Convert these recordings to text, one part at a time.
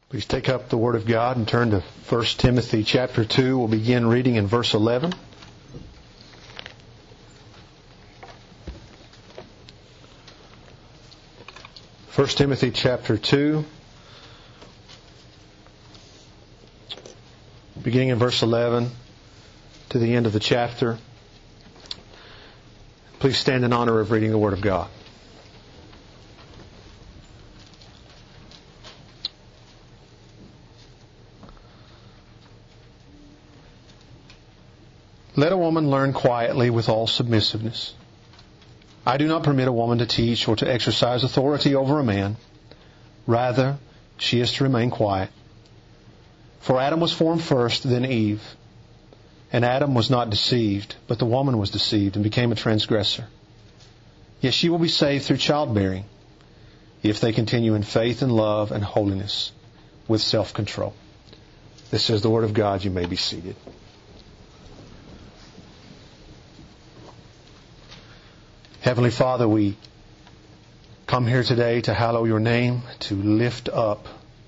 Please take up the Word of God and turn to 1 Timothy chapter 2. We'll begin reading in verse 11. First Timothy chapter 2, beginning in verse 11 to the end of the chapter. Please stand in honor of reading the Word of God. Let a woman learn quietly with all submissiveness. I do not permit a woman to teach or to exercise authority over a man. Rather, she is to remain quiet. For Adam was formed first, then Eve. And Adam was not deceived, but the woman was deceived and became a transgressor. Yet she will be saved through childbearing, if they continue in faith and love and holiness with self-control. This is the Word of God. You may be seated. Heavenly Father, we come here today to hallow your name, to lift up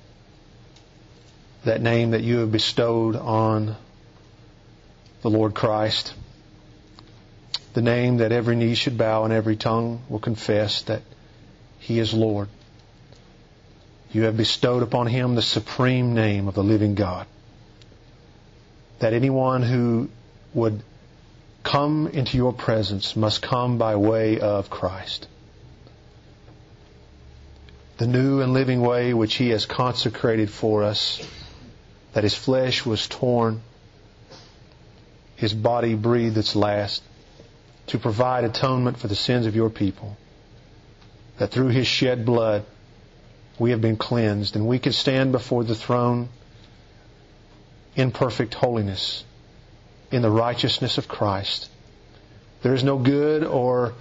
that name that you have bestowed on the Lord Christ, the name that every knee should bow and every tongue will confess that He is Lord. You have bestowed upon Him the supreme name of the living God, that anyone who would come into your presence must come by way of Christ. The new and living way which He has consecrated for us, that His flesh was torn, His body breathed its last, to provide atonement for the sins of your people, that through His shed blood we have been cleansed and we can stand before the throne in perfect holiness, in the righteousness of Christ. There is no good or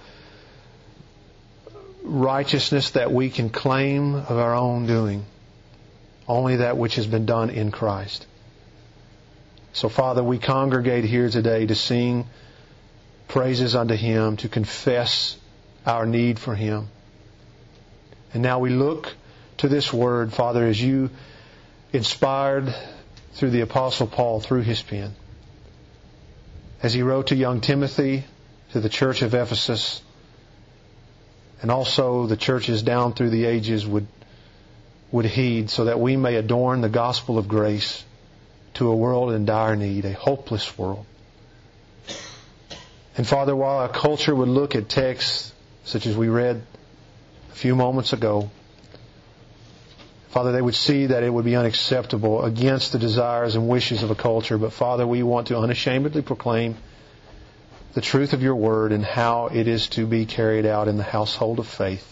righteousness that we can claim of our own doing, only that which has been done in Christ. So, Father, we congregate here today to sing praises unto Him, to confess our need for Him. And now we look to this Word, Father, as you inspired through the Apostle Paul through his pen, as he wrote to young Timothy, to the church of Ephesus, and also the churches down through the ages would heed, so that we may adorn the gospel of grace to a world in dire need, a hopeless world. And Father, while our culture would look at texts such as we read a few moments ago, Father, they would see that it would be unacceptable against the desires and wishes of a culture. But Father, we want to unashamedly proclaim the truth of your word and how it is to be carried out in the household of faith.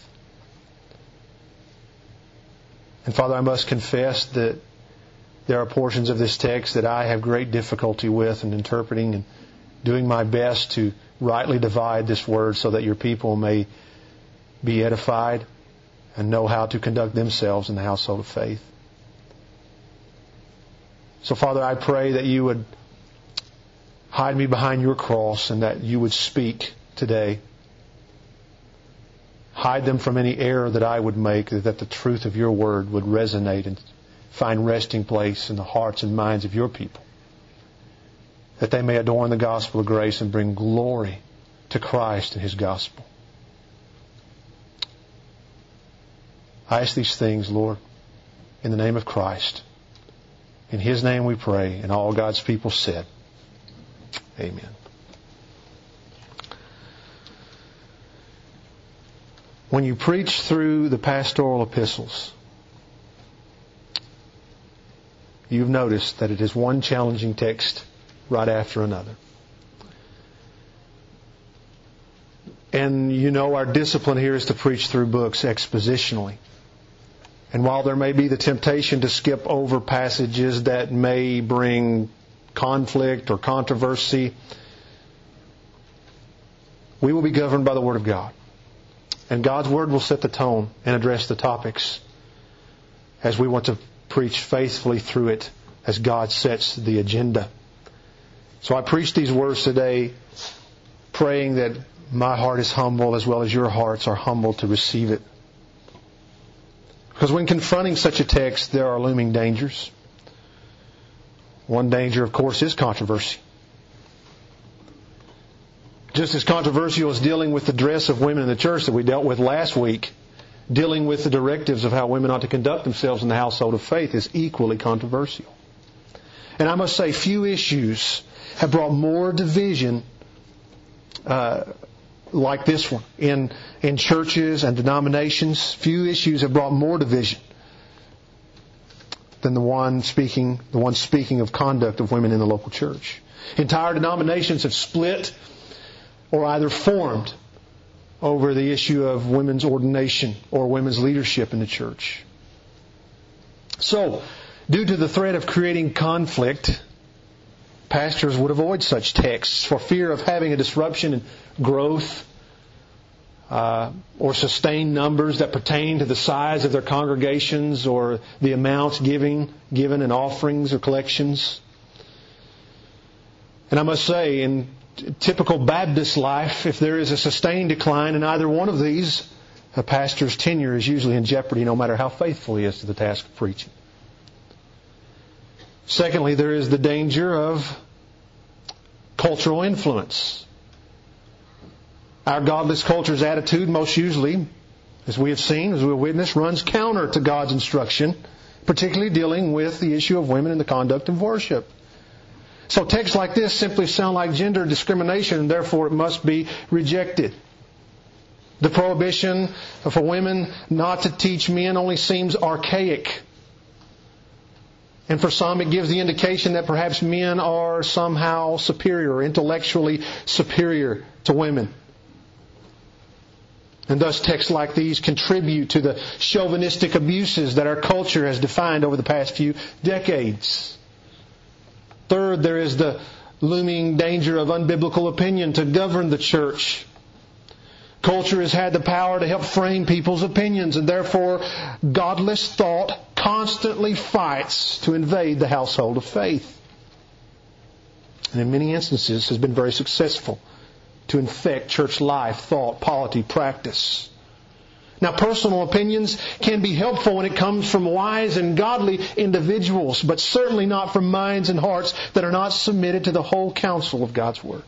And Father, I must confess that there are portions of this text that I have great difficulty with in interpreting and doing my best to rightly divide this word so that your people may be edified and know how to conduct themselves in the household of faith. So, Father, I pray that you would hide me behind your cross and that you would speak today. Hide them from any error that I would make, that the truth of your word would resonate and find resting place in the hearts and minds of your people, that they may adorn the gospel of grace and bring glory to Christ and His gospel. I ask these things, Lord, in the name of Christ. In His name we pray, and all God's people said, Amen. When you preach through the pastoral epistles, you've noticed that it is one challenging text right after another. And you know our discipline here is to preach through books expositionally. And while there may be the temptation to skip over passages that may bring conflict or controversy, we will be governed by the Word of God. And God's Word will set the tone and address the topics as we want to preach faithfully through it as God sets the agenda. So I preach these words today praying that my heart is humble as well as your hearts are humble to receive it. Because when confronting such a text, there are looming dangers. One danger, of course, is controversy. Just as controversial as dealing with the dress of women in the church that we dealt with last week, dealing with the directives of how women ought to conduct themselves in the household of faith is equally controversial. And I must say, few issues have brought more division like this one. In churches and denominations, few issues have brought more division than the one speaking of conduct of women in the local church. Entire denominations have split or either formed over the issue of women's ordination or women's leadership in the church. So, due to the threat of creating conflict, pastors would avoid such texts for fear of having a disruption in growth or sustained numbers that pertain to the size of their congregations or the amounts given in offerings or collections. And I must say, in typical Baptist life, if there is a sustained decline in either one of these, a pastor's tenure is usually in jeopardy no matter how faithful he is to the task of preaching. Secondly, there is the danger of cultural influence. Our godless culture's attitude most usually, as we have seen, as we have witnessed, runs counter to God's instruction, particularly dealing with the issue of women in the conduct of worship. So texts like this simply sound like gender discrimination, and therefore it must be rejected. The prohibition for women not to teach men only seems archaic. And for some it gives the indication that perhaps men are somehow superior, intellectually superior to women. And thus texts like these contribute to the chauvinistic abuses that our culture has defined over the past few decades. Third, there is the looming danger of unbiblical opinion to govern the church. Culture has had the power to help frame people's opinions, and therefore godless thought constantly fights to invade the household of faith. And in many instances has been very successful to infect church life, thought, polity, practice. Now, personal opinions can be helpful when it comes from wise and godly individuals, but certainly not from minds and hearts that are not submitted to the whole counsel of God's Word.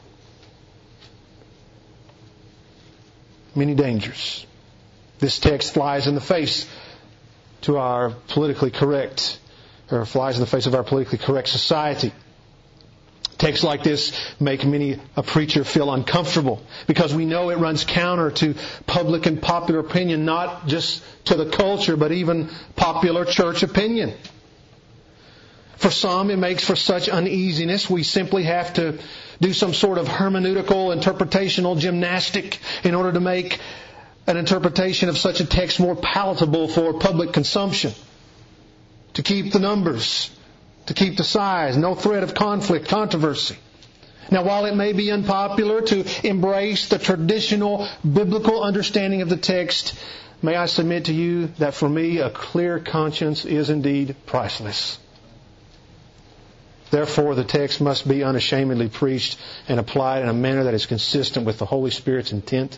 Many dangers. This text flies in the face to our politically correct, or flies in the face of our politically correct society. Texts like this make many a preacher feel uncomfortable because we know it runs counter to public and popular opinion, not just to the culture, but even popular church opinion. For some, it makes for such uneasiness, we simply have to do some sort of hermeneutical, interpretational gymnastic in order to make an interpretation of such a text more palatable for public consumption. To keep the numbers, to keep the size, no threat of conflict, controversy. Now, while it may be unpopular to embrace the traditional biblical understanding of the text, may I submit to you that for me, a clear conscience is indeed priceless. Therefore, the text must be unashamedly preached and applied in a manner that is consistent with the Holy Spirit's intent.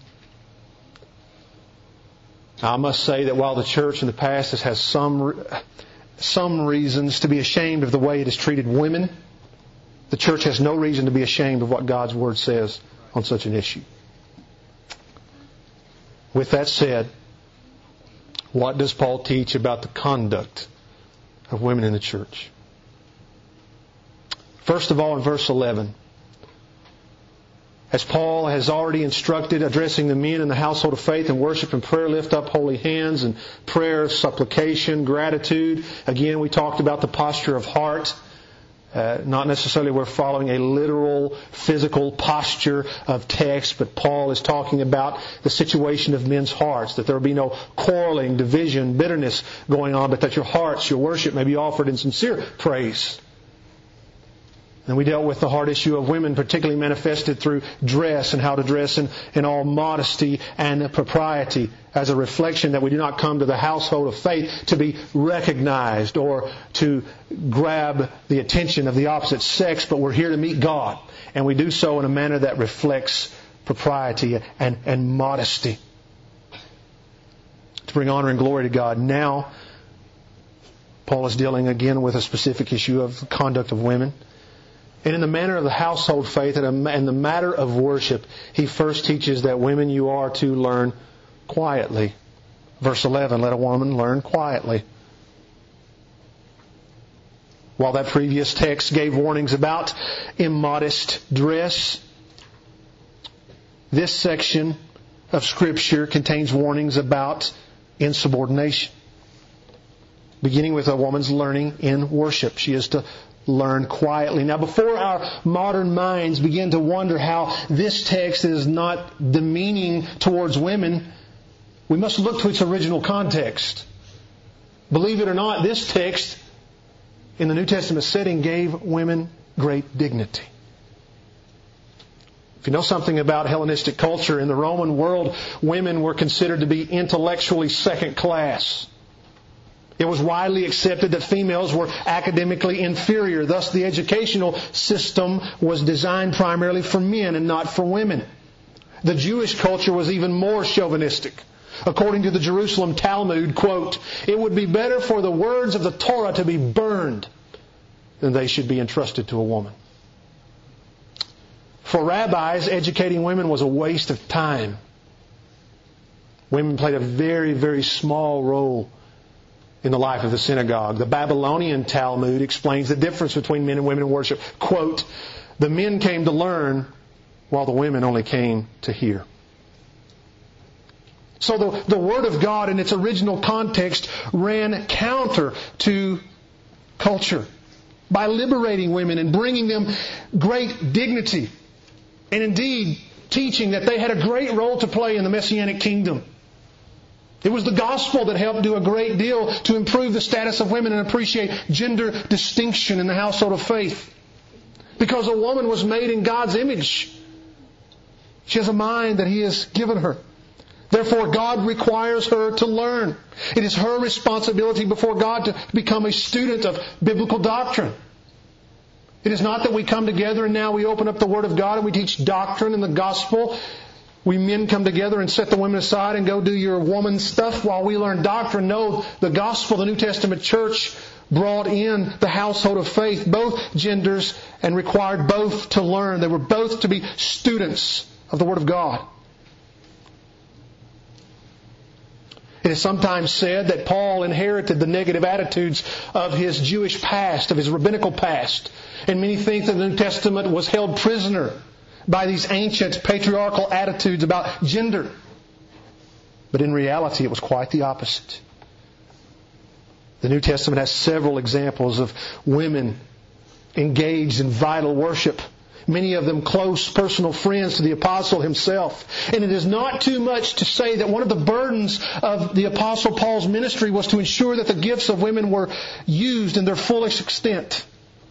Now, I must say that while the church in the past has had some reasons to be ashamed of the way it has treated women, the church has no reason to be ashamed of what God's Word says on such an issue. With that said, what does Paul teach about the conduct of women in the church? First of all, in verse 11, as Paul has already instructed, addressing the men in the household of faith and worship and prayer, lift up holy hands and prayer, supplication, gratitude. Again, we talked about the posture of heart. Not necessarily we're following a literal physical posture of text, but Paul is talking about the situation of men's hearts, that there will be no quarreling, division, bitterness going on, but that your hearts, your worship may be offered in sincere praise. And we dealt with the hard issue of women, particularly manifested through dress and how to dress in all modesty and propriety, as a reflection that we do not come to the household of faith to be recognized or to grab the attention of the opposite sex, but we're here to meet God. And we do so in a manner that reflects propriety and modesty, to bring honor and glory to God. Now, Paul is dealing again with a specific issue of the conduct of women. And in the manner of the household faith and the matter of worship, he first teaches that women, you are to learn quietly. Verse 11, let a woman learn quietly. While that previous text gave warnings about immodest dress, this section of Scripture contains warnings about insubordination. Beginning with a woman's learning in worship. She is to learn quietly. Now, before our modern minds begin to wonder how this text is not demeaning towards women, we must look to its original context. Believe it or not, this text in the New Testament setting gave women great dignity. If you know something about Hellenistic culture, in the Roman world, women were considered to be intellectually second class. It was widely accepted that females were academically inferior. Thus, the educational system was designed primarily for men and not for women. The Jewish culture was even more chauvinistic. According to the Jerusalem Talmud, quote, it would be better for the words of the Torah to be burned than they should be entrusted to a woman. For rabbis, educating women was a waste of time. Women played a very, very small role in the life of the synagogue. The Babylonian Talmud explains the difference between men and women in worship. Quote, the men came to learn while the women only came to hear. So the Word of God in its original context ran counter to culture by liberating women and bringing them great dignity. And indeed, teaching that they had a great role to play in the Messianic kingdom. It was the gospel that helped do a great deal to improve the status of women and appreciate gender distinction in the household of faith. Because a woman was made in God's image. She has a mind that He has given her. Therefore, God requires her to learn. It is her responsibility before God to become a student of biblical doctrine. It is not that we come together and now we open up the Word of God and we teach doctrine and the gospel. We men come together and set the women aside and go do your woman stuff while we learn doctrine. No, the gospel, the New Testament church brought in the household of faith, both genders, and required both to learn. They were both to be students of the Word of God. It is sometimes said that Paul inherited the negative attitudes of his Jewish past, of his rabbinical past. And many think that the New Testament was held prisoner by these ancient patriarchal attitudes about gender. But in reality, it was quite the opposite. The New Testament has several examples of women engaged in vital worship. Many of them close personal friends to the apostle himself. And it is not too much to say that one of the burdens of the apostle Paul's ministry was to ensure that the gifts of women were used in their fullest extent.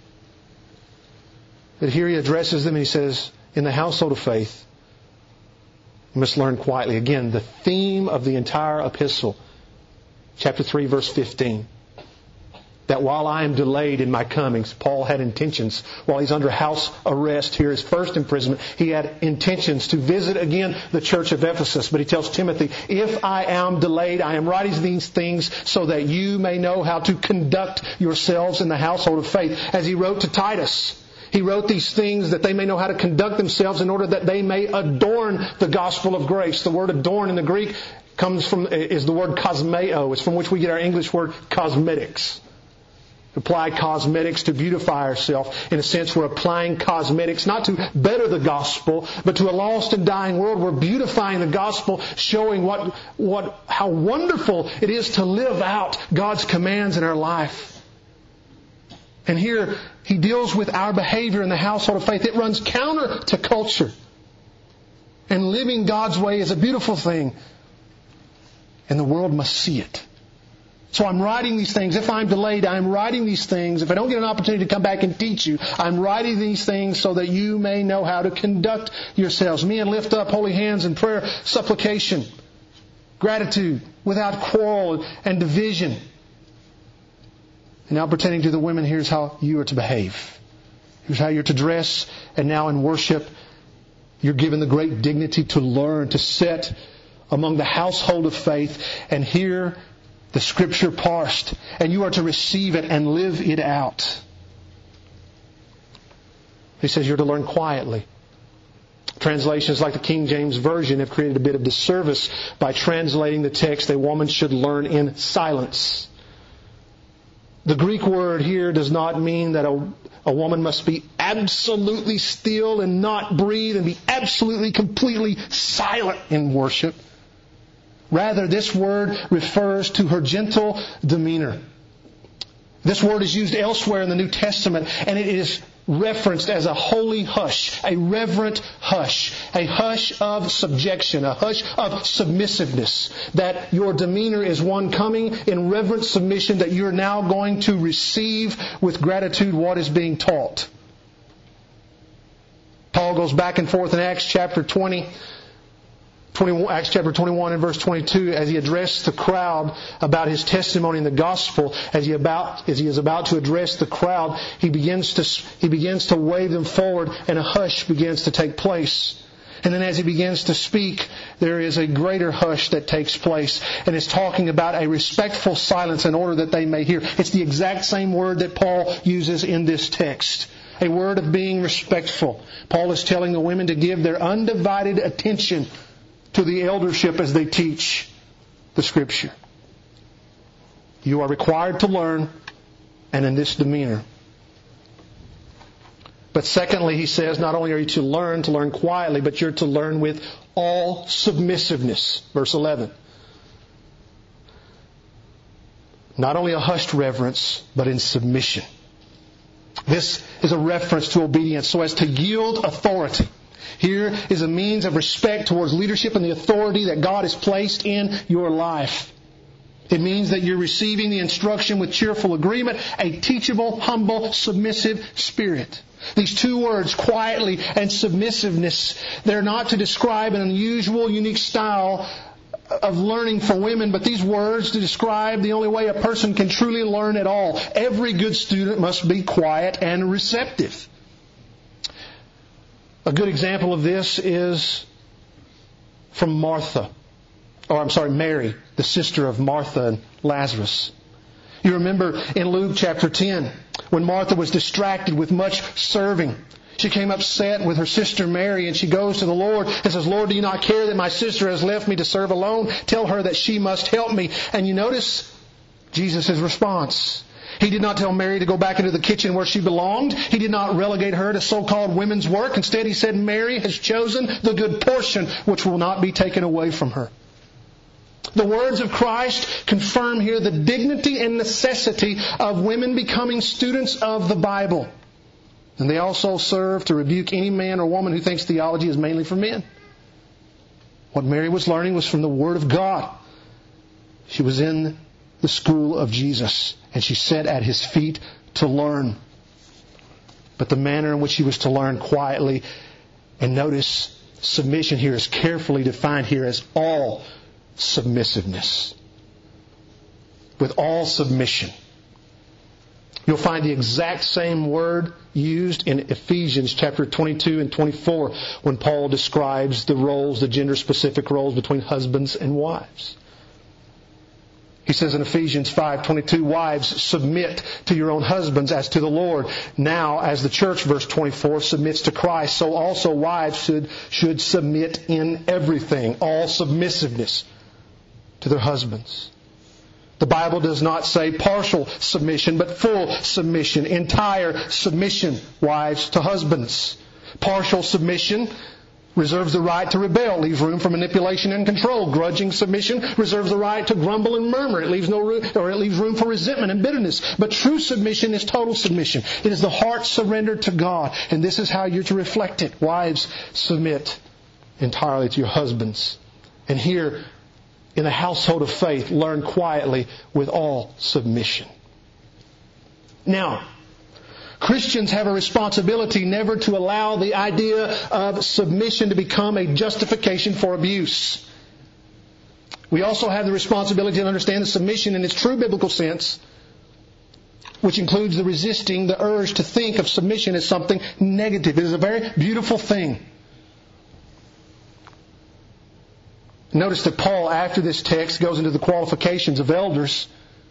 But here he addresses them and he says, in the household of faith, you must learn quietly. Again, the theme of the entire epistle, chapter 3, verse 15. That while I am delayed in my comings, Paul had intentions. While he's under house arrest here, his first imprisonment, he had intentions to visit again the church of Ephesus. But he tells Timothy, if I am delayed, I am writing these things so that you may know how to conduct yourselves in the household of faith. As he wrote to Titus, he wrote these things that they may know how to conduct themselves in order that they may adorn the gospel of grace. The word adorn in the Greek is the word kosmeo. It's from which we get our English word cosmetics. Apply cosmetics to beautify ourselves. In a sense, we're applying cosmetics not to better the gospel, but to a lost and dying world. We're beautifying the gospel, showing how wonderful it is to live out God's commands in our life. And here he deals with our behavior in the household of faith. It runs counter to culture. And living God's way is a beautiful thing. And the world must see it. So I'm writing these things. If I'm delayed, I'm writing these things. If I don't get an opportunity to come back and teach you, I'm writing these things so that you may know how to conduct yourselves. Men, lift up holy hands in prayer, supplication, gratitude, without quarrel and division. And now pertaining to the women, here's how you are to behave. Here's how you're to dress. And now in worship, you're given the great dignity to learn, to sit among the household of faith. And here the Scripture parsed, and you are to receive it and live it out. He says you're to learn quietly. Translations like the King James Version have created a bit of disservice by translating the text, a woman should learn in silence. The Greek word here does not mean that a woman must be absolutely still and not breathe and be absolutely, completely silent in worship. Rather, this word refers to her gentle demeanor. This word is used elsewhere in the New Testament, and it is referenced as a holy hush, a reverent hush, a hush of subjection, a hush of submissiveness. That your demeanor is one coming in reverent submission, that you're now going to receive with gratitude what is being taught. Paul goes back and forth in Acts chapter 21 and verse 22, as he addressed the crowd about his testimony in the gospel, as he is about to address the crowd, he begins to wave them forward, and a hush begins to take place. And then as he begins to speak, there is a greater hush that takes place, and it's talking about a respectful silence in order that they may hear. It's the exact same word that Paul uses in this text. A word of being respectful. Paul is telling the women to give their undivided attention to the eldership as they teach the Scripture. You are required to learn, and in this demeanor. But secondly, he says, not only are you to learn quietly, but you're to learn with all submissiveness. Verse 11. Not only a hushed reverence, but in submission. This is a reference to obedience, so as to yield authority. Here is a means of respect towards leadership and the authority that God has placed in your life. It means that you're receiving the instruction with cheerful agreement, a teachable, humble, submissive spirit. These two words, quietly and submissiveness, they're not to describe an unusual, unique style of learning for women, but these words to describe the only way a person can truly learn at all. Every good student must be quiet and receptive. A good example of this is from Mary, the sister of Martha and Lazarus. You remember in Luke chapter 10, when Martha was distracted with much serving, she came upset with her sister Mary, and she goes to the Lord and says, Lord, do you not care that my sister has left me to serve alone? Tell her that she must help me. And you notice Jesus' response. He did not tell Mary to go back into the kitchen where she belonged. He did not relegate her to so-called women's work. Instead, he said, Mary has chosen the good portion which will not be taken away from her. The words of Christ confirm here the dignity and necessity of women becoming students of the Bible. And they also serve to rebuke any man or woman who thinks theology is mainly for men. What Mary was learning was from the Word of God. She was in the school of Jesus, and she sat at His feet to learn. But the manner in which she was to learn quietly, and notice submission here is carefully defined here as all submissiveness. With all submission. You'll find the exact same word used in Ephesians chapter 22 and 24 when Paul describes the roles, the gender-specific roles between husbands and wives. He says in Ephesians 5:22, wives, submit to your own husbands as to the Lord. Now, as the church, verse 24, submits to Christ, so also wives should submit in everything, all submissiveness to their husbands. The Bible does not say partial submission, but full submission, entire submission, wives to husbands. Partial submission reserves the right to rebel, leaves room for manipulation and control. Grudging submission reserves the right to grumble and murmur. It leaves room for resentment and bitterness. But true submission is total submission. It is the heart surrendered to God, and this is how you're to reflect it. Wives, submit entirely to your husbands. And here, in the household of faith, learn quietly with all submission. Now, Christians have a responsibility never to allow the idea of submission to become a justification for abuse. We also have the responsibility to understand the submission in its true biblical sense, which includes the resisting the urge to think of submission as something negative. It is a very beautiful thing. Notice that Paul, after this text, goes into the qualifications of elders.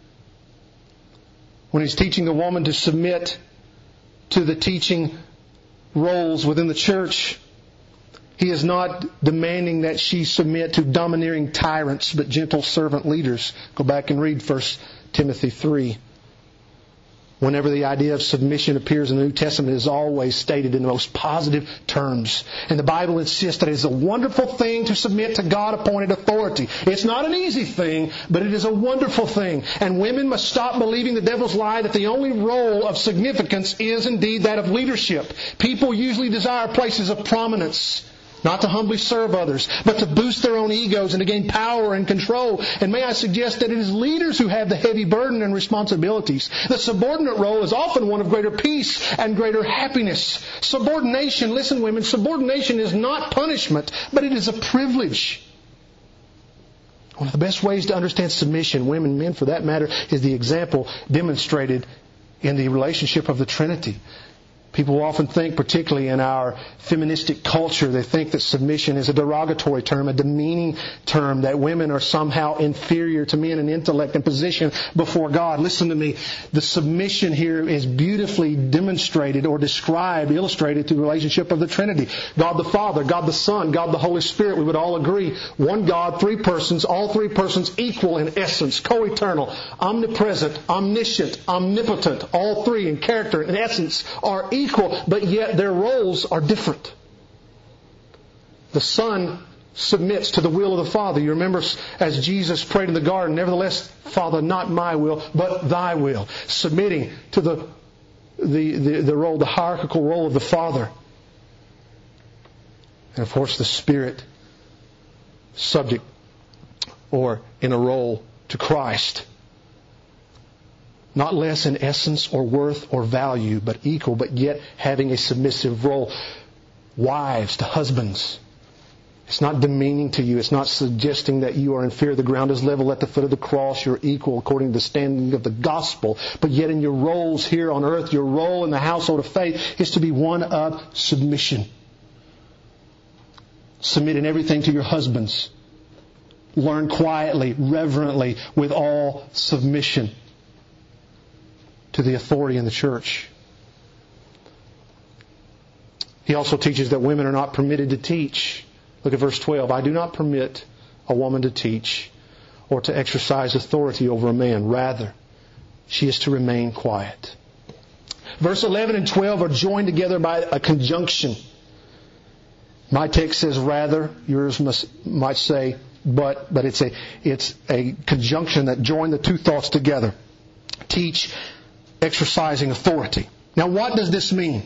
When he's teaching a woman to submit to the teaching roles within the church, he is not demanding that she submit to domineering tyrants, but gentle servant leaders. Go back and read 1 Timothy 3. Whenever the idea of submission appears in the New Testament, it is always stated in the most positive terms. And the Bible insists that it is a wonderful thing to submit to God-appointed authority. It's not an easy thing, but it is a wonderful thing. And women must stop believing the devil's lie that the only role of significance is indeed that of leadership. People usually desire places of prominence, not to humbly serve others, but to boost their own egos and to gain power and control. And may I suggest that it is leaders who have the heavy burden and responsibilities. The subordinate role is often one of greater peace and greater happiness. Subordination, listen women, subordination is not punishment, but it is a privilege. One of the best ways to understand submission, women, men for that matter, is the example demonstrated in the relationship of the Trinity. People often think, particularly in our feministic culture, they think that submission is a derogatory term, a demeaning term, that women are somehow inferior to men in intellect and position before God. Listen to me. The submission here is beautifully demonstrated or described, illustrated through the relationship of the Trinity. God the Father, God the Son, God the Holy Spirit. We would all agree. One God, three persons, all three persons equal in essence, co-eternal, omnipresent, omniscient, omnipotent. All three in character and essence are equal, but yet their roles are different. The Son submits to the will of the Father. You remember as Jesus prayed in the garden, nevertheless, Father, not my will, but thy will. Submitting to the role, the hierarchical role of the Father. And of course the Spirit, subject or in a role to Christ. Not less in essence or worth or value, but equal, but yet having a submissive role. Wives to husbands. It's not demeaning to you. It's not suggesting that you are inferior. The ground is level at the foot of the cross. You're equal according to the standing of the gospel. But yet in your roles here on earth, your role in the household of faith is to be one of submission. Submit in everything to your husbands. Learn quietly, reverently, with all submission to the authority in the church. He also teaches that women are not permitted to teach. Look at verse 12. I do not permit a woman to teach or to exercise authority over a man. Rather, she is to remain quiet. Verse 11 and 12 are joined together by a conjunction. My text says rather, yours might say but it's a conjunction that joined the two thoughts together. Teach, exercising authority. Now what does this mean?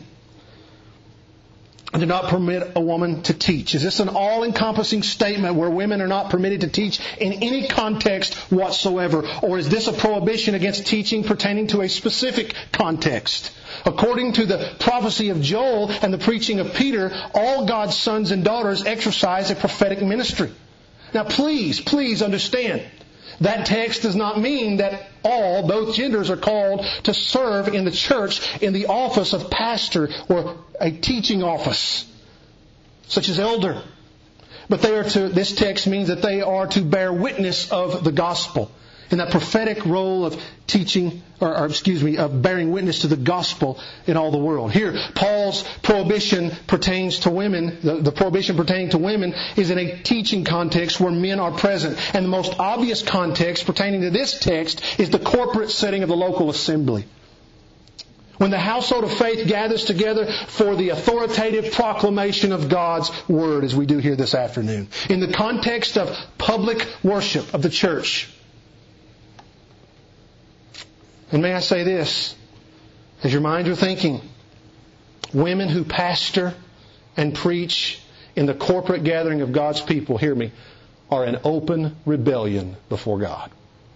I do not permit a woman to teach. Is this an all-encompassing statement where women are not permitted to teach in any context whatsoever? Or is this a prohibition against teaching pertaining to a specific context? According to the prophecy of Joel and the preaching of Peter, all God's sons and daughters exercise a prophetic ministry. Now please understand, that text does not mean that both genders are called to serve in the church in the office of pastor or a teaching office, such as elder. But this text means that they are to bear witness of the gospel. In that prophetic role of teaching, of bearing witness to the gospel in all the world. Here, Paul's prohibition pertains to women. The prohibition pertaining to women is in a teaching context where men are present. And the most obvious context pertaining to this text is the corporate setting of the local assembly. When the household of faith gathers together for the authoritative proclamation of God's Word, as we do here this afternoon. In the context of public worship of the church. And may I say this, as your minds are thinking, women who pastor and preach in the corporate gathering of God's people, hear me, are in open rebellion before God.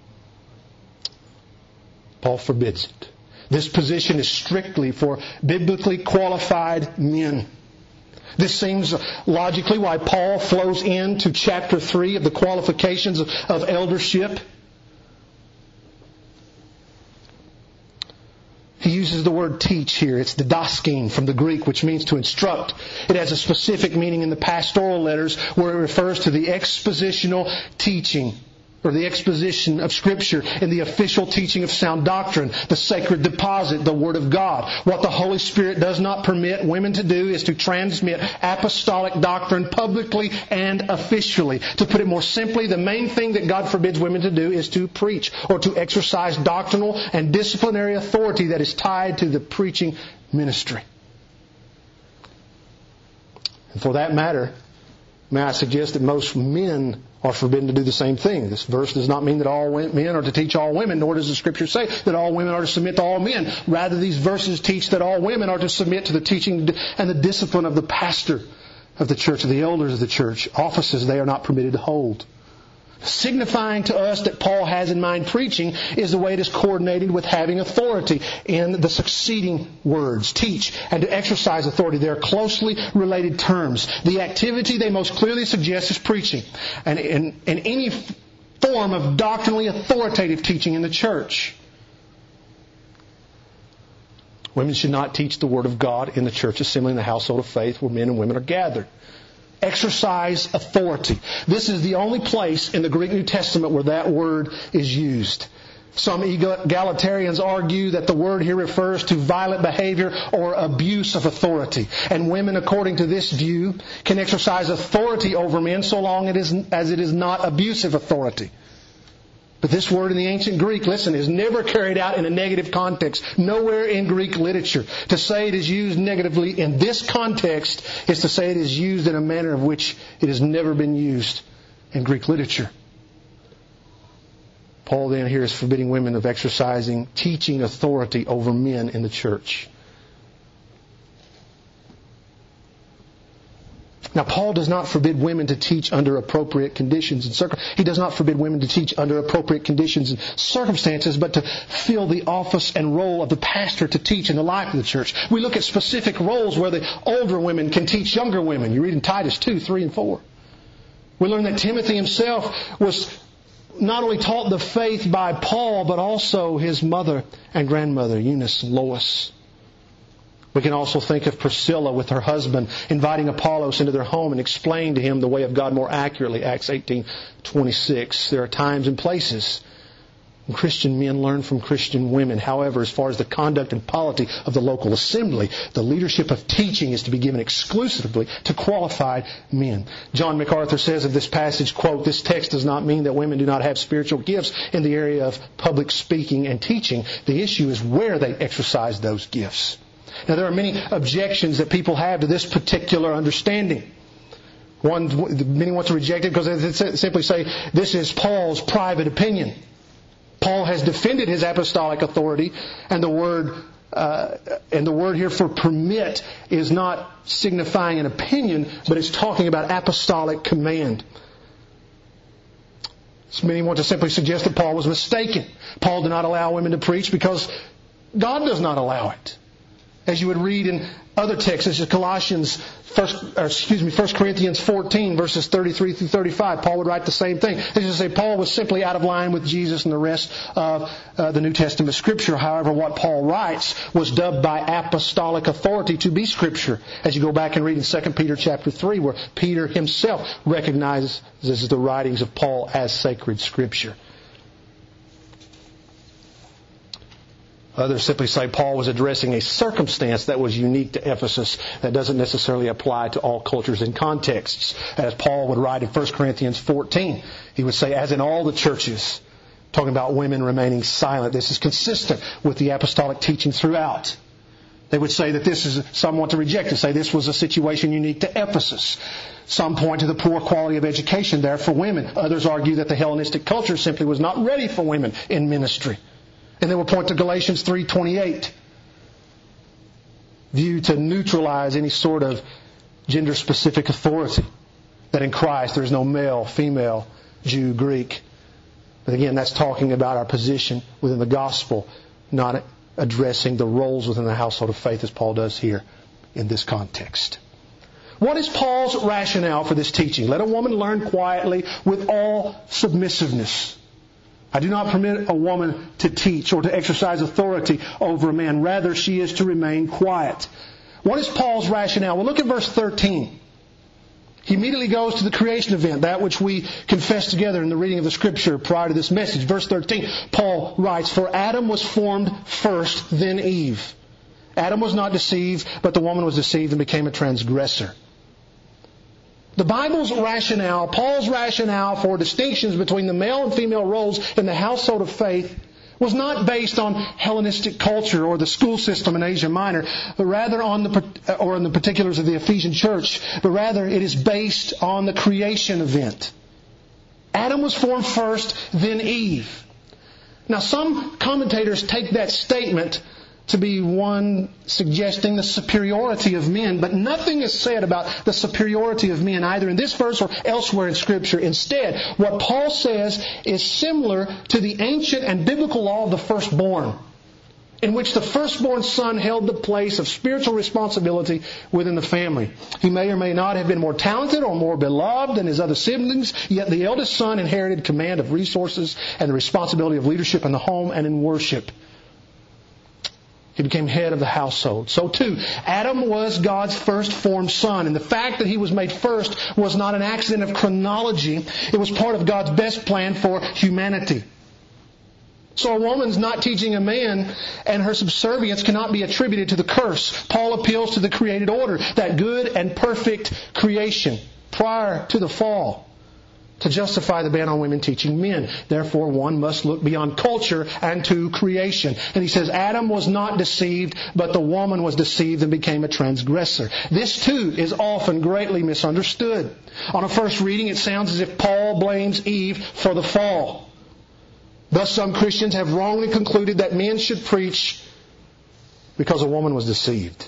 Paul forbids it. This position is strictly for biblically qualified men. This seems logically why Paul flows into chapter 3 of the qualifications of eldership. He uses the word teach here. It's didaskein from the Greek, which means to instruct. It has a specific meaning in the pastoral letters where it refers to the expositional teaching, or the exposition of Scripture in the official teaching of sound doctrine, the sacred deposit, the Word of God. What the Holy Spirit does not permit women to do is to transmit apostolic doctrine publicly and officially. To put it more simply, the main thing that God forbids women to do is to preach or to exercise doctrinal and disciplinary authority that is tied to the preaching ministry. And for that matter, may I suggest that most men are forbidden to do the same thing. This verse does not mean that all men are to teach all women, nor does the Scripture say that all women are to submit to all men. Rather, these verses teach that all women are to submit to the teaching and the discipline of the pastor of the church, of the elders of the church. Offices they are not permitted to hold. Signifying to us that Paul has in mind preaching is the way it is coordinated with having authority in the succeeding words. Teach and to exercise authority. They are closely related terms. The activity they most clearly suggest is preaching. And in any form of doctrinally authoritative teaching in the church. Women should not teach the Word of God in the church assembly in the household of faith where men and women are gathered. Exercise authority. This is the only place in the Greek New Testament where that word is used. Some egalitarians argue that the word here refers to violent behavior or abuse of authority. And women, according to this view, can exercise authority over men so long as it is not abusive authority. But this word in the ancient Greek, listen, is never carried out in a negative context. Nowhere in Greek literature. To say it is used negatively in this context is to say it is used in a manner of which it has never been used in Greek literature. Paul then here is forbidding women of exercising teaching authority over men in the church. Now, Paul does not forbid women to teach under appropriate conditions and circumstances. He does not forbid women to teach under appropriate conditions and circumstances, but to fill the office and role of the pastor to teach in the life of the church. We look at specific roles where the older women can teach younger women. You read in Titus 2, 3, and 4. We learn that Timothy himself was not only taught the faith by Paul, but also his mother and grandmother, Eunice and Lois. We can also think of Priscilla with her husband inviting Apollos into their home and explaining to him the way of God more accurately, Acts 18:26. There are times and places when Christian men learn from Christian women. However, as far as the conduct and polity of the local assembly, the leadership of teaching is to be given exclusively to qualified men. John MacArthur says of this passage, quote, "This text does not mean that women do not have spiritual gifts in the area of public speaking and teaching. The issue is where they exercise those gifts." Now, there are many objections that people have to this particular understanding. Many want to reject it because they simply say, this is Paul's private opinion. Paul has defended his apostolic authority, and the word here for permit is not signifying an opinion, but it's talking about apostolic command. So many want to simply suggest that Paul was mistaken. Paul did not allow women to preach because God does not allow it. As you would read in other texts, such as 1 Corinthians 14, verses 33 through 35, Paul would write the same thing. They just say Paul was simply out of line with Jesus and the rest of the New Testament Scripture. However, what Paul writes was dubbed by apostolic authority to be Scripture. As you go back and read in 2 Peter chapter 3, where Peter himself recognizes the writings of Paul as sacred Scripture. Others simply say Paul was addressing a circumstance that was unique to Ephesus that doesn't necessarily apply to all cultures and contexts. As Paul would write in 1 Corinthians 14, he would say, as in all the churches, talking about women remaining silent. This is consistent with the apostolic teaching throughout. They would say that this is, some want to reject it, say this was a situation unique to Ephesus. Some point to the poor quality of education there for women. Others argue that the Hellenistic culture simply was not ready for women in ministry. And they will point to Galatians 3:28, viewed to neutralize any sort of gender-specific authority. That in Christ there is no male, female, Jew, Greek. But again, that's talking about our position within the gospel, not addressing the roles within the household of faith as Paul does here in this context. What is Paul's rationale for this teaching? Let a woman learn quietly with all submissiveness. I do not permit a woman to teach or to exercise authority over a man. Rather, she is to remain quiet. What is Paul's rationale? Well, look at verse 13. He immediately goes to the creation event, that which we confessed together in the reading of the Scripture prior to this message. Verse 13, Paul writes, "For Adam was formed first, then Eve. Adam was not deceived, but the woman was deceived and became a transgressor." The Bible's rationale, Paul's rationale for distinctions between the male and female roles in the household of faith was not based on Hellenistic culture or the school system in Asia Minor, but rather on the particulars of the Ephesian church, but rather it is based on the creation event. Adam was formed first, then Eve. Now, some commentators take that statement to be one suggesting the superiority of men, but nothing is said about the superiority of men either in this verse or elsewhere in Scripture. Instead, what Paul says is similar to the ancient and biblical law of the firstborn, in which the firstborn son held the place of spiritual responsibility within the family. He may or may not have been more talented or more beloved than his other siblings, yet the eldest son inherited command of resources and the responsibility of leadership in the home and in worship. He became head of the household. So too, Adam was God's first formed son. And the fact that he was made first was not an accident of chronology. It was part of God's best plan for humanity. So a woman's not teaching a man, and her subservience cannot be attributed to the curse. Paul appeals to the created order, that good and perfect creation prior to the fall, to justify the ban on women teaching men. Therefore, one must look beyond culture and to creation. And he says, Adam was not deceived, but the woman was deceived and became a transgressor. This too is often greatly misunderstood. On a first reading, it sounds as if Paul blames Eve for the fall. Thus, some Christians have wrongly concluded that men should preach because a woman was deceived.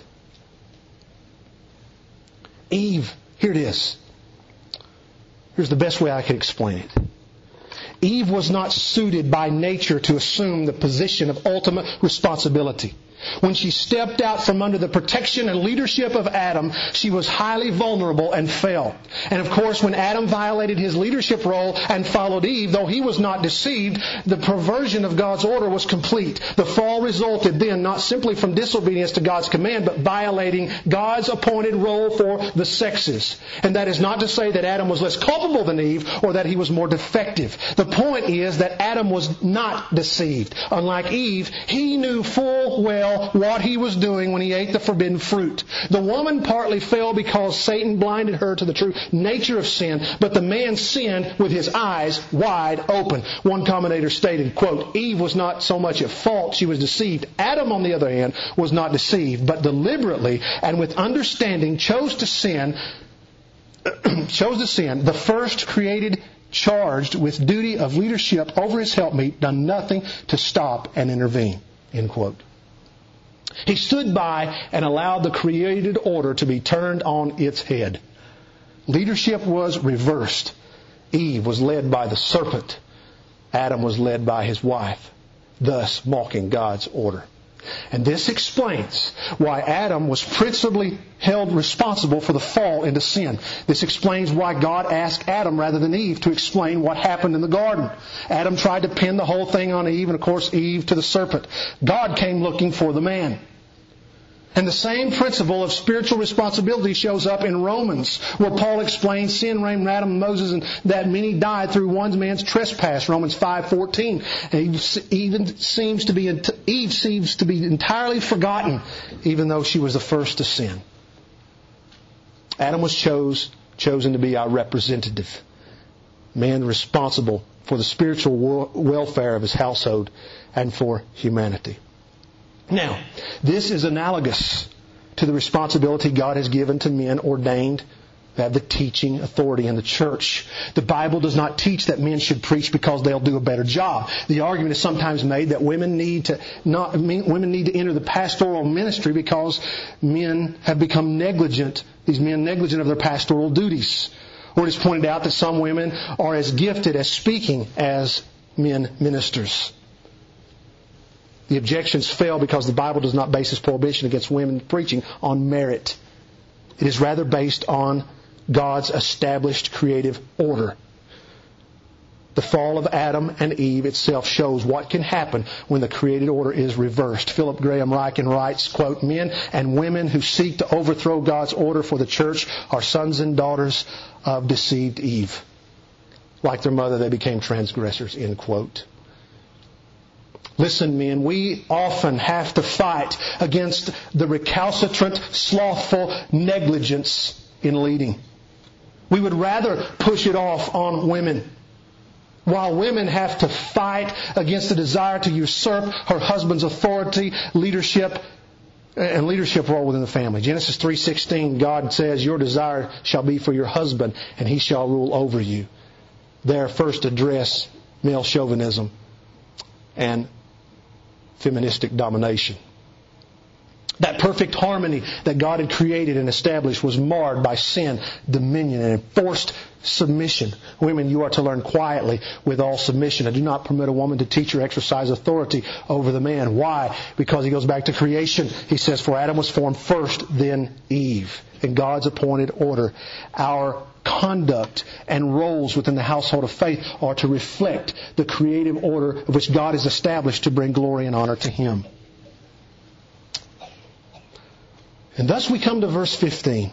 Eve, here it is. Here's the best way I can explain it. Eve was not suited by nature to assume the position of ultimate responsibility. When she stepped out from under the protection and leadership of Adam, she was highly vulnerable and fell. And of course, when Adam violated his leadership role and followed Eve, though he was not deceived, the perversion of God's order was complete. The fall resulted then not simply from disobedience to God's command, but violating God's appointed role for the sexes. And that is not to say that Adam was less culpable than Eve or that he was more defective. The point is that Adam was not deceived. Unlike Eve, he knew full well what he was doing when he ate the forbidden fruit. The woman partly fell because Satan blinded her to the true nature of sin, but the man sinned with his eyes wide open. One commentator stated, quote, Eve was not so much at fault, she was deceived. Adam, on the other hand, was not deceived, but deliberately and with understanding chose to sin. The first created, charged with duty of leadership over his helpmeet, done nothing to stop and intervene. End quote. He stood by and allowed the created order to be turned on its head. Leadership was reversed. Eve was led by the serpent. Adam was led by his wife, thus mocking God's order. And this explains why Adam was principally held responsible for the fall into sin. This explains why God asked Adam rather than Eve to explain what happened in the garden. Adam tried to pin the whole thing on Eve, and of course Eve to the serpent. God came looking for the man. And the same principle of spiritual responsibility shows up in Romans, where Paul explains sin reigned Adam and Moses, and that many died through one man's trespass. Romans 5:14. Eve seems to be entirely forgotten, even though she was the first to sin. Adam was chosen to be our representative, man responsible for the spiritual welfare of his household and for humanity. Now, this is analogous to the responsibility God has given to men ordained to have the teaching authority in the church. The Bible does not teach that men should preach because they'll do a better job. The argument is sometimes made that women need to enter the pastoral ministry because men have become negligent, these men negligent of their pastoral duties. Or it is pointed out that some women are as gifted as speaking as men ministers. The objections fail because the Bible does not base its prohibition against women preaching on merit. It is rather based on God's established creative order. The fall of Adam and Eve itself shows what can happen when the created order is reversed. Philip Graham Ryken writes, quote, "Men and women who seek to overthrow God's order for the church are sons and daughters of deceived Eve. Like their mother, they became transgressors," end quote. Listen, men, we often have to fight against the recalcitrant, slothful negligence in leading. We would rather push it off on women, while women have to fight against the desire to usurp her husband's authority, leadership role within the family. Genesis 3:16, God says, "Your desire shall be for your husband, and he shall rule over you." There first address male chauvinism and feministic domination. That perfect harmony that God had created and established was marred by sin, dominion, and enforced submission. Women, you are to learn quietly with all submission. And do not permit a woman to teach or exercise authority over the man. Why? Because he goes back to creation. He says, "For Adam was formed first, then Eve." In God's appointed order, our conduct and roles within the household of faith are to reflect the creative order of which God has established to bring glory and honor to Him. And thus we come to verse 15.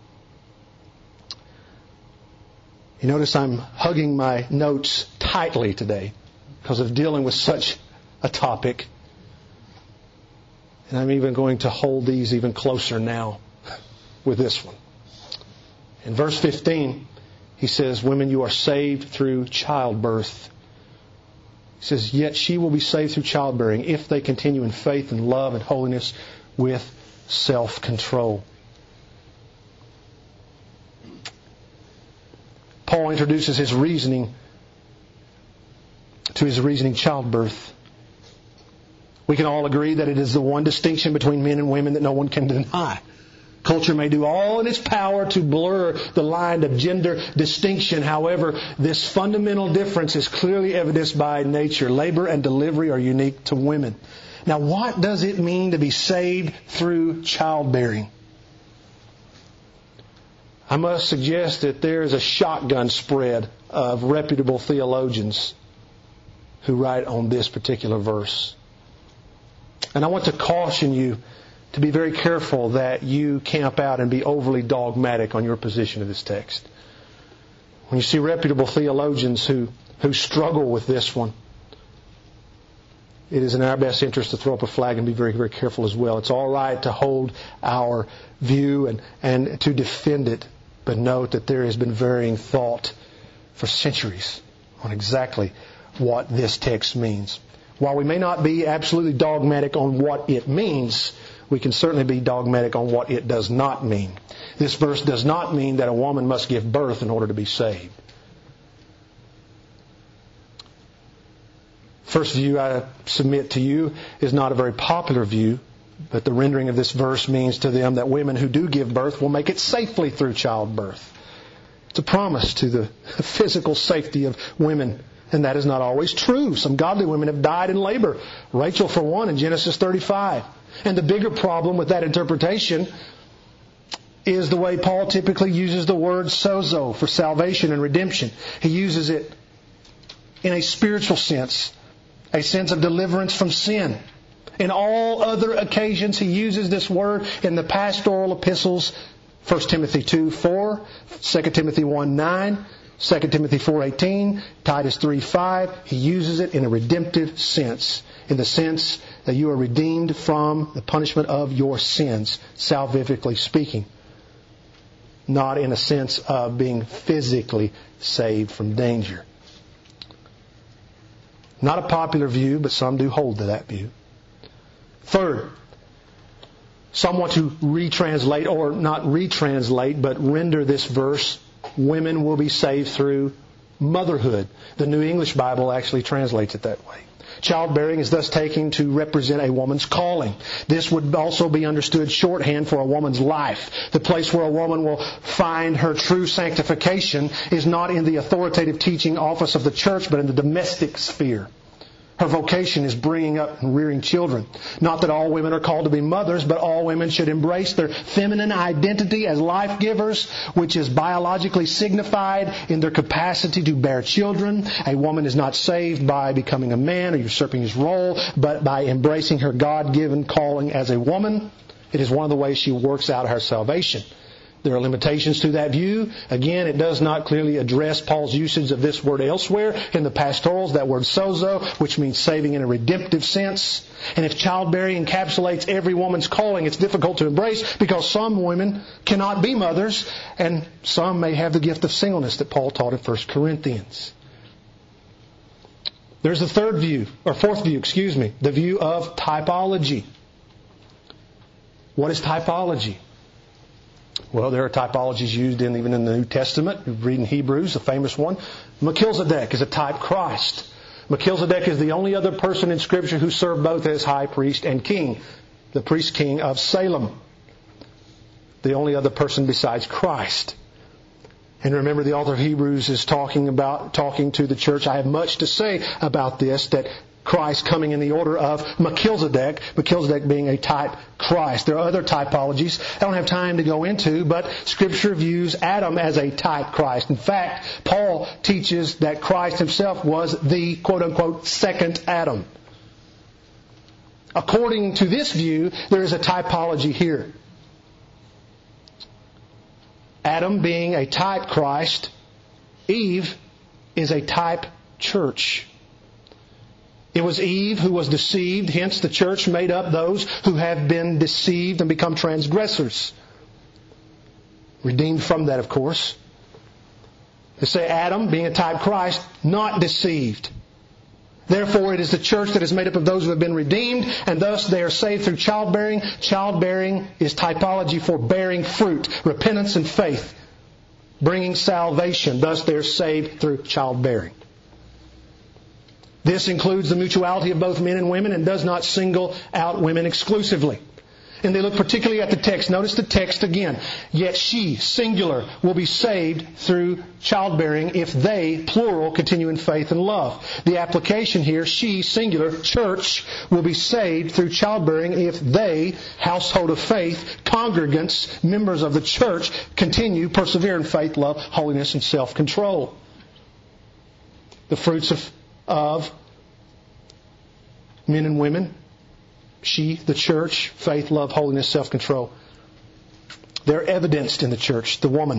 You notice I'm hugging my notes tightly today because of dealing with such a topic. And I'm even going to hold these even closer now with this one. In verse 15, he says, "Women, you are saved through childbirth." He says, "Yet she will be saved through childbearing if they continue in faith and love and holiness with self-control." Paul introduces his reasoning to his reasoning childbirth. We can all agree that it is the one distinction between men and women that no one can deny. Culture may do all in its power to blur the line of gender distinction. However, this fundamental difference is clearly evidenced by nature. Labor and delivery are unique to women. Now, what does it mean to be saved through childbearing? I must suggest that there is a shotgun spread of reputable theologians who write on this particular verse. And I want to caution you to be very careful that you camp out and be overly dogmatic on your position of this text. When you see reputable theologians who struggle with this one, it is in our best interest to throw up a flag and be very, very careful as well. It's all right to hold our view and to defend it, but note that there has been varying thought for centuries on exactly what this text means. While we may not be absolutely dogmatic on what it means, we can certainly be dogmatic on what it does not mean. This verse does not mean that a woman must give birth in order to be saved. First view I submit to you is not a very popular view, but the rendering of this verse means to them that women who do give birth will make it safely through childbirth. It's a promise to the physical safety of women, and that is not always true. Some godly women have died in labor. Rachel, for one, in Genesis 35. And the bigger problem with that interpretation is the way Paul typically uses the word sozo for salvation and redemption. He uses it in a spiritual sense, a sense of deliverance from sin. In all other occasions, he uses this word in the pastoral epistles, 1 Timothy 2:4, 2 Timothy 1:9, 2 Timothy 4:18, Titus 3:5. He uses it in a redemptive sense, in the sense that you are redeemed from the punishment of your sins, salvifically speaking. Not in a sense of being physically saved from danger. Not a popular view, but some do hold to that view. Third, some want to retranslate, or not retranslate, but render this verse, women will be saved through motherhood. The New English Bible actually translates it that way. Childbearing is thus taken to represent a woman's calling. This would also be understood shorthand for a woman's life. The place where a woman will find her true sanctification is not in the authoritative teaching office of the church, but in the domestic sphere. Her vocation is bringing up and rearing children. Not that all women are called to be mothers, but all women should embrace their feminine identity as life givers, which is biologically signified in their capacity to bear children. A woman is not saved by becoming a man or usurping his role, but by embracing her God-given calling as a woman. It is one of the ways she works out her salvation. There are limitations to that view. Again, it does not clearly address Paul's usage of this word elsewhere in the pastorals, that word sozo, which means saving in a redemptive sense. And if childbearing encapsulates every woman's calling, it's difficult to embrace because some women cannot be mothers and some may have the gift of singleness that Paul taught in 1 Corinthians. There's the fourth view, the view of typology. What is typology? Well, there are typologies used even in the New Testament. We read in Hebrews, the famous one. Melchizedek is a type Christ. Melchizedek is the only other person in Scripture who served both as high priest and king. The priest king of Salem. The only other person besides Christ. And remember, the author of Hebrews is talking to the church. I have much to say about this, that Christ coming in the order of Melchizedek, Melchizedek being a type Christ. There are other typologies I don't have time to go into, but Scripture views Adam as a type Christ. In fact, Paul teaches that Christ himself was the quote-unquote second Adam. According to this view, there is a typology here. Adam being a type Christ, Eve is a type church. It was Eve who was deceived, hence the church made up those who have been deceived and become transgressors. Redeemed from that, of course. They say Adam, being a type Christ, not deceived. Therefore, it is the church that is made up of those who have been redeemed, and thus they are saved through childbearing. Childbearing is typology for bearing fruit, repentance and faith, bringing salvation. Thus they are saved through childbearing. This includes the mutuality of both men and women and does not single out women exclusively. And they look particularly at the text. Notice the text again. Yet she, singular, will be saved through childbearing if they, plural, continue in faith and love. The application here, she, singular, church, will be saved through childbearing if they, household of faith, congregants, members of the church, continue, persevere in faith, love, holiness, and self-control. The fruits of men and women, she, the church, faith, love, holiness, self-control. They're evidenced in the church, the woman.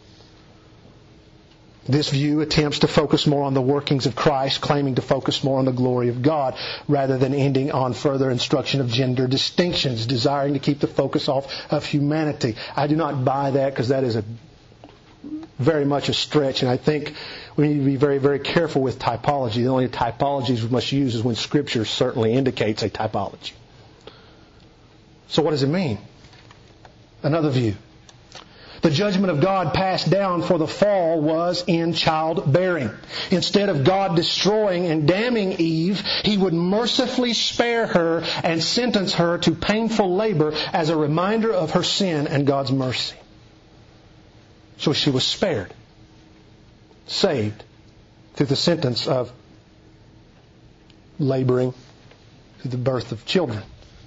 This view attempts to focus more on the workings of Christ, claiming to focus more on the glory of God, rather than ending on further instruction of gender distinctions, desiring to keep the focus off of humanity. I do not buy that because that is very much a stretch, and I think we need to be very, very careful with typology. The only typologies we must use is when Scripture certainly indicates a typology. So what does it mean? Another view. The judgment of God passed down for the fall was in childbearing. Instead of God destroying and damning Eve, He would mercifully spare her and sentence her to painful labor as a reminder of her sin and God's mercy. So she was spared, saved, through the sentence of laboring through the birth of children.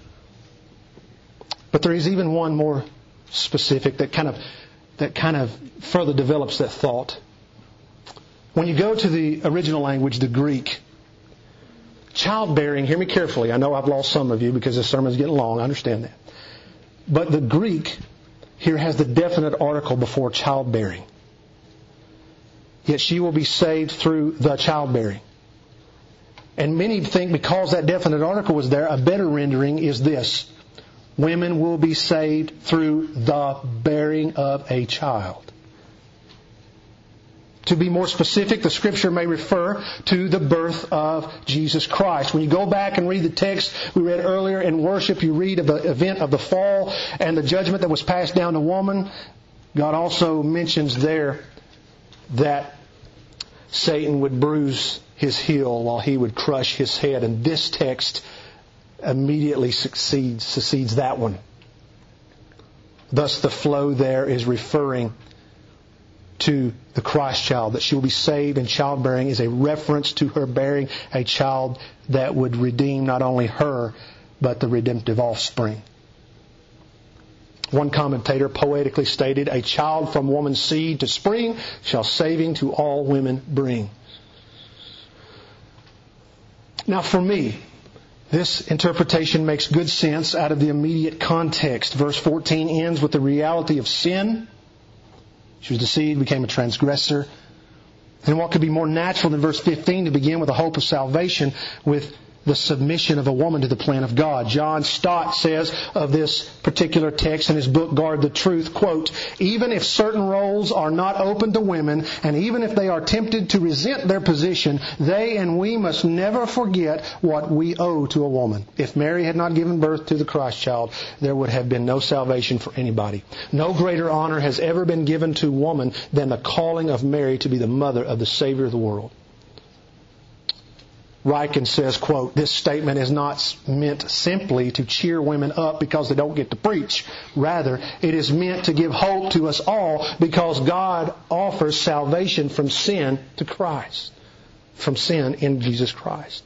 But there is even one more specific that kind of further develops that thought. When you go to the original language, the Greek, childbearing, hear me carefully. I know I've lost some of you because this sermon's getting long. I understand that. But the Greek here has the definite article before childbearing. Yet she will be saved through the childbearing. And many think because that definite article was there, a better rendering is this. Women will be saved through the bearing of a child. To be more specific, the Scripture may refer to the birth of Jesus Christ. When you go back and read the text we read earlier in worship, you read of the event of the fall and the judgment that was passed down to woman. God also mentions there that Satan would bruise his heel while he would crush his head. And this text immediately succeeds that one. Thus the flow there is referring to the Christ child, that she will be saved in childbearing, is a reference to her bearing a child that would redeem not only her, but the redemptive offspring. One commentator poetically stated, "A child from woman's seed to spring shall saving to all women bring." Now for me, this interpretation makes good sense out of the immediate context. Verse 14 ends with the reality of sin. She was deceived, became a transgressor. And what could be more natural than verse 15 to begin with the hope of salvation with the submission of a woman to the plan of God. John Stott says of this particular text in his book, Guard the Truth, quote, "Even if certain roles are not open to women, and even if they are tempted to resent their position, they and we must never forget what we owe to a woman. If Mary had not given birth to the Christ child, there would have been no salvation for anybody. No greater honor has ever been given to woman than the calling of Mary to be the mother of the Savior of the world." Ryken says, quote, "This statement is not meant simply to cheer women up because they don't get to preach. Rather, it is meant to give hope to us all because God offers salvation from sin to Christ, from sin in Jesus Christ."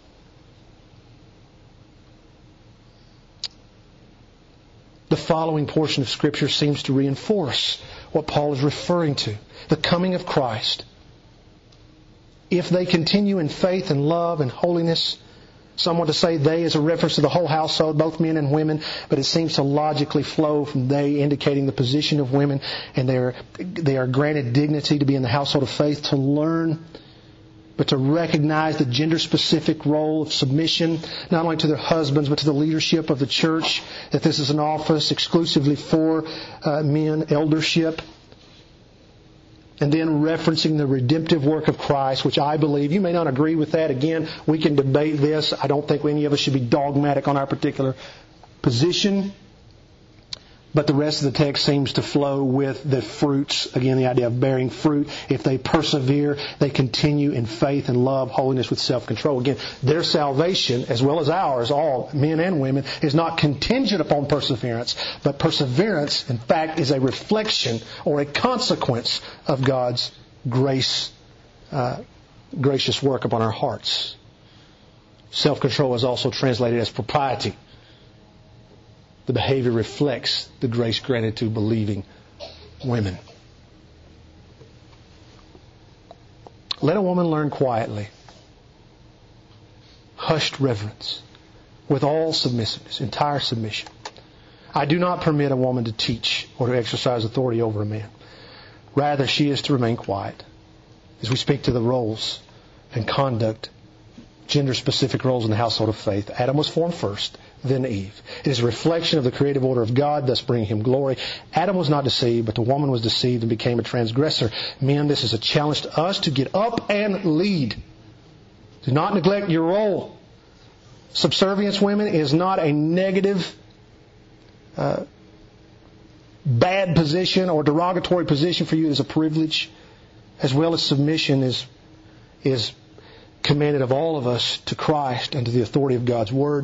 The following portion of Scripture seems to reinforce what Paul is referring to, the coming of Christ. If they continue in faith and love and holiness, some want to say they is a reference to the whole household, both men and women, but it seems to logically flow from they, indicating the position of women, and they are granted dignity to be in the household of faith, to learn, but to recognize the gender-specific role of submission, not only to their husbands, but to the leadership of the church, that this is an office exclusively for men, eldership. And then referencing the redemptive work of Christ, which I believe, you may not agree with that. Again, we can debate this. I don't think any of us should be dogmatic on our particular position. But the rest of the text seems to flow with the fruits. Again, the idea of bearing fruit. If they persevere, they continue in faith and love, holiness with self-control. Again, their salvation, as well as ours, all men and women, is not contingent upon perseverance. But perseverance, in fact, is a reflection or a consequence of God's gracious work upon our hearts. Self-control is also translated as propriety. The behavior reflects the grace granted to believing women. Let a woman learn quietly, hushed reverence, with all submissiveness, entire submission. I do not permit a woman to teach or to exercise authority over a man. Rather, she is to remain quiet. As we speak to the roles and conduct, gender-specific roles in the household of faith, Adam was formed first, then Eve. It is a reflection of the creative order of God, thus bringing Him glory. Adam was not deceived, but the woman was deceived and became a transgressor. Men, this is a challenge to us to get up and lead. Do not neglect your role. Subservience, women, is not a negative, bad position or derogatory position for you. It is a privilege, as well as submission is commanded of all of us to Christ and to the authority of God's Word.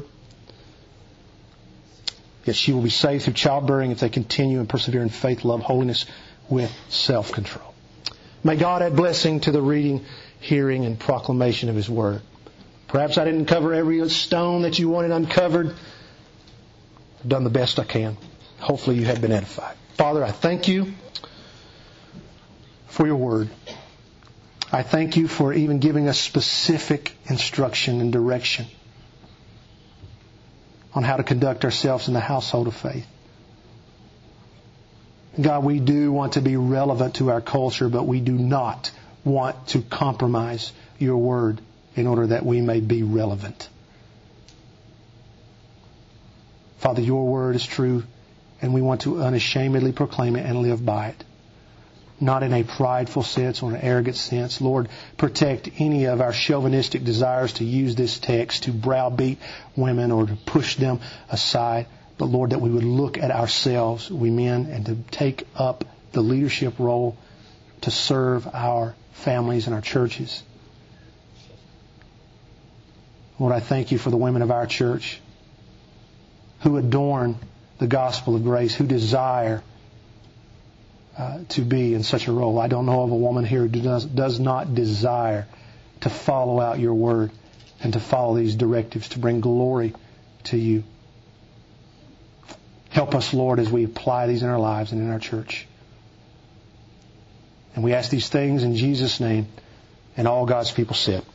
Yet she will be saved through childbearing if they continue and persevere in faith, love, holiness with self-control. May God add blessing to the reading, hearing, and proclamation of His Word. Perhaps I didn't cover every stone that you wanted uncovered. I've done the best I can. Hopefully you have been edified. Father, I thank You for Your Word. I thank You for even giving us specific instruction and direction on how to conduct ourselves in the household of faith. God, we do want to be relevant to our culture, but we do not want to compromise Your Word in order that we may be relevant. Father, Your Word is true, and we want to unashamedly proclaim it and live by it. Not in a prideful sense or an arrogant sense. Lord, protect any of our chauvinistic desires to use this text to browbeat women or to push them aside. But Lord, that we would look at ourselves, we men, and to take up the leadership role to serve our families and our churches. Lord, I thank You for the women of our church who adorn the gospel of grace, who desire to be in such a role. I don't know of a woman here who does not desire to follow out your word and to follow these directives to bring glory to you. Help us, Lord, as we apply these in our lives and in our church. And we ask these things in Jesus' name, and all God's people said.